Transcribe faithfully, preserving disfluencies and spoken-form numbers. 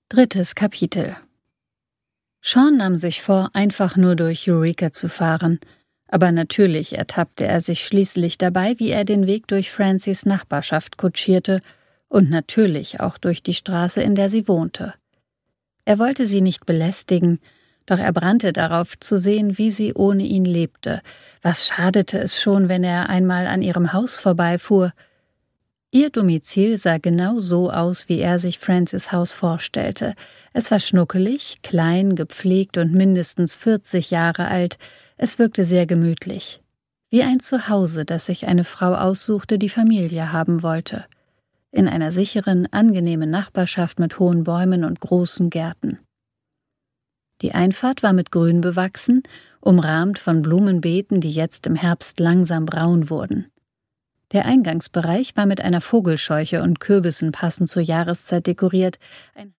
Drittes Kapitel. Sean nahm sich vor, einfach nur durch Eureka zu fahren, aber natürlich ertappte er sich schließlich dabei, wie er den Weg durch Francys Nachbarschaft kutschierte und natürlich auch durch die Straße, in der sie wohnte. Er wollte sie nicht belästigen, doch er brannte darauf zu sehen, wie sie ohne ihn lebte. Was schadete es schon, wenn er einmal an ihrem Haus vorbeifuhr? Ihr Domizil sah genau so aus, wie er sich Francis Haus vorstellte. Es war schnuckelig, klein, gepflegt und mindestens vierzig Jahre alt. Es wirkte sehr gemütlich. Wie ein Zuhause, das sich eine Frau aussuchte, die Familie haben wollte. In einer sicheren, angenehmen Nachbarschaft mit hohen Bäumen und großen Gärten. Die Einfahrt war mit Grün bewachsen, umrahmt von Blumenbeeten, die jetzt im Herbst langsam braun wurden. Der Eingangsbereich war mit einer Vogelscheuche und Kürbissen passend zur Jahreszeit dekoriert. Ein